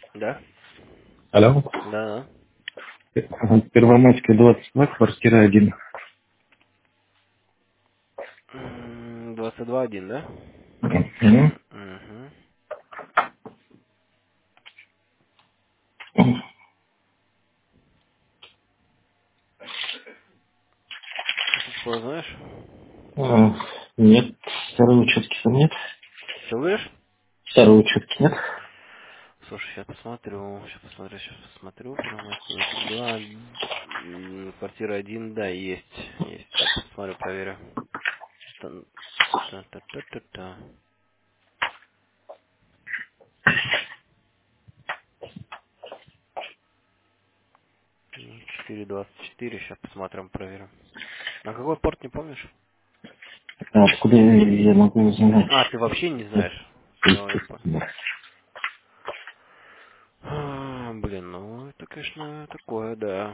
Да? Алло. Да. Первомайская, 22, квартира 1. 22.1, да? Мгм. Угу. Что знаешь? А, Нет, старой учетки там нет. Что говоришь? Старой учетки нет. Слушай, сейчас посмотрю. Первомайская 22. Квартира 1, да, есть. Есть. Сейчас посмотрю, проверю. Та- та-та-та-та-та. 4.24, сейчас посмотрим, проверим. А какой порт, не помнишь? А откуда я могу узнать? А, ты вообще не знаешь? Все, я понял. Естественно. Блин, ну это, конечно, такое, да.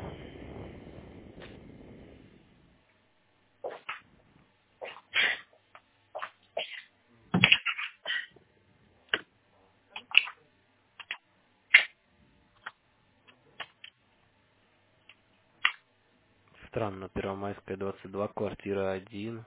Странно, Первомайская, 22, квартира 1.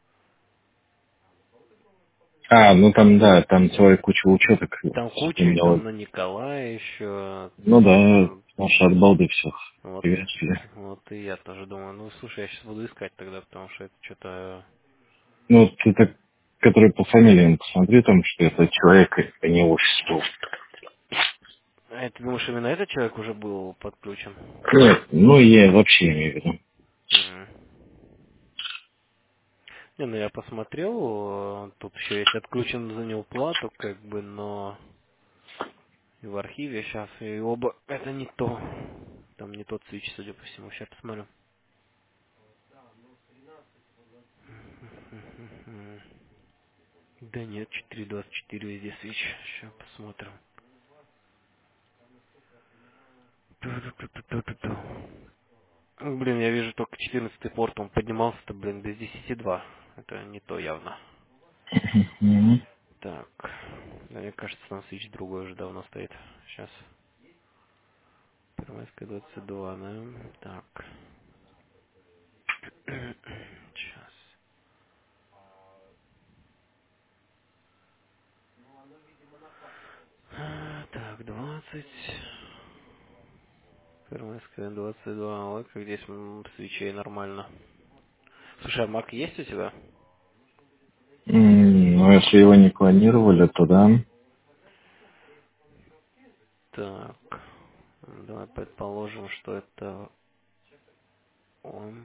Ну там, да, там целая куча учеток. Там У куча, и меня там вот. на Николая еще. Ну да, наши от балды все Вот, привезли. вот и я тоже думаю, ну слушай, я сейчас буду искать тогда, потому что это что-то... Ну вот это, который по фамилиям посмотри, там, что это человек, а не офис был. А ты думаешь, именно этот человек уже был подключен? Нет, ну я вообще имею в виду. Мгм. Не, ну я посмотрел, тут еще есть отключен за неуплату, как бы, но и в архиве сейчас, и оба, это не то. Там не тот свич, судя по всему, сейчас посмотрю. Мгм. Да нет, 4.24 везде свич, сейчас посмотрим. Ту-ту-ту-ту-ту-ту. Блин, я вижу только 14 порт, он поднимался-то, блин, без 10.2. Это не то явно. Мгм. Так, да, мне кажется, там свич другой уже давно стоит. Сейчас. Первомайская 22, да? Так. Сейчас. Так, 20. Первомайская 22. Ой, как здесь свечей нормально. Слушай, а Мак есть у тебя? Ну, если его не планировали, то да. Так. Давай предположим, что это он.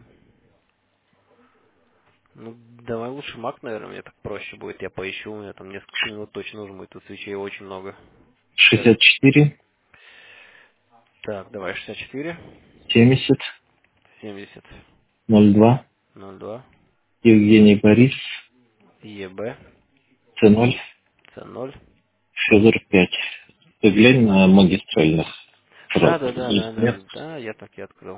Ну, давай лучше Мак, наверное, мне так проще будет. Я поищу, у меня там несколько минут точно нужно будет. Тут свечей очень много. Сейчас. 64, Так, давай 64, 70, 70, 02, 02, Евгений Борис, ЕБ, С0, С0. Федор 5. Ты глянь на магистральных Да, сразу. да, да, да, Есть, да, нет? да, я так и открыл.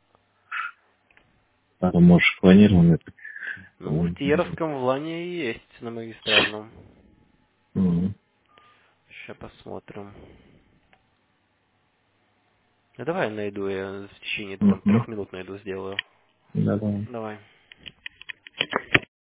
А то, можешь планированный. Ну, в Тиеровском в Лане и есть на магистральном. Мгм. Сейчас посмотрим. Ну, давай найду, я в течение там Мгм. 3 минут найду, сделаю. Да-да. Давай.